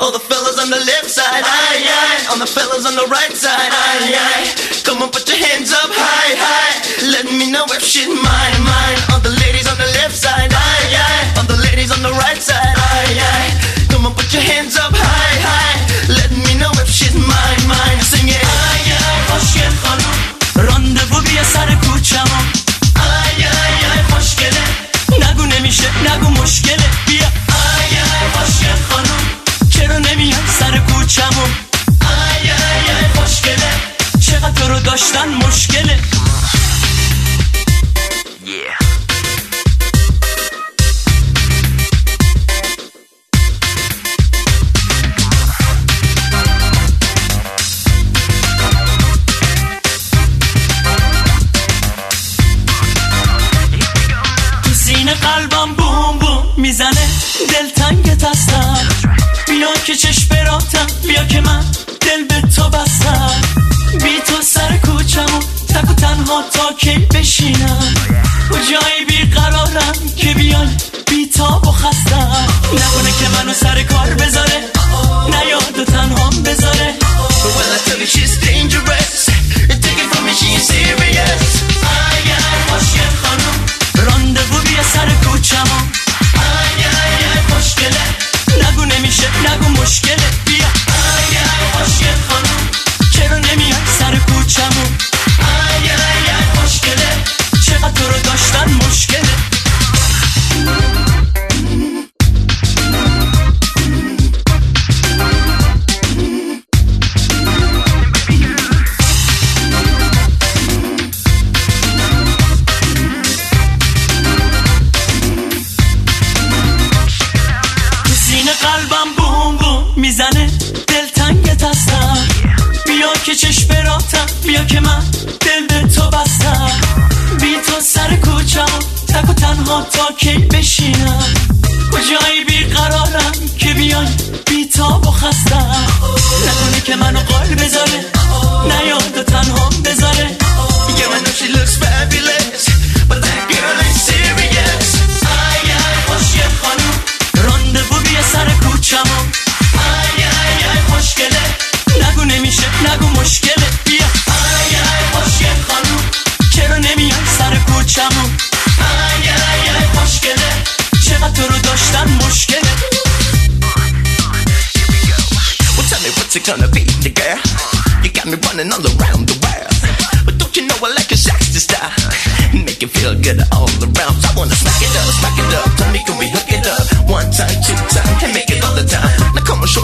All the fellas on the left side, aye, aye. On the fellas on the right side, aye, aye. Come on, put your hands up high, high. Let me know if shit mine, mine. All the ladies on the left side, aye, aye. All the ladies on the right side, aye, aye. Come on, put your hands up high, high. Let me know if shit mine, mine. Sing it. Aye, aye, خوشگل خانم راندوو بیا سر کوچمون. Aye, aye, aye, خوشگله. نگو نمیشه نگو مشکله. بیا Aye, aye, خوشگل خانم. چرا نمیای سر کوچمون؟ Aye, aye, aye, خوشگله. چقدر تو رو داشتن مشکله. تو سینه قلبم بوم بوم میزنه دلتنگت هستم. بیا که چشم براتم بیا که من دل به تو بستم. بی تو سر کوچمون تک و تنها تا کی بشینم. کجایی بیقرارم که بیای بی تاب و خستم. نکنه که منو سر کار بذاره نه یاد و تنهام بذاره. Well, I tell you she's dangerous. Take it from me, she is serious. Aye, aye, خوشگل خانم. راندوو بیا سر کوچمون. Aye, aye, aye, خوشگله. نگو نمیشه نگو مشکله. بیا Aye, aye, خوشگل خانم. چرا نمیای سر کوچمون؟ Aye, aye, aye, خوشگله. چقدر تو رو داشتن مشکله. تو سینه قلبم بوم بوم میزنه دلتنگت هستم. بیا که چشم براتم بیا که من دل به تو بستم. بی تو سر کوچم تک و تنها تا کی بشینم. کجایی بیقرارم که بیای بی تاب و خستم. نکنه که منو قال بذاره نه یاد و تنهام بذاره. Yeah, I know she looks fabulous, but that girl ain't serious. Aye, aye, خوشگل خانم. راندوو بیا سر کوچمون. Aye, aye, aye, خوشگله. نگو نمیشه نگو مشکله. بیا Aye, aye, خوشگل خانم. چرا نمیای سر کوچمون؟ Aye, aye, aye, خوشگله. چقدر تو رو داشتن مشکله. Well, tell me what's it gonna be, the girl? You got me running all around the world. But don't you know I like a sexy style? Make you feel good all around. I wanna smack it up, tell me can we hook it up? One time, two time, and make it all the time. Now come on,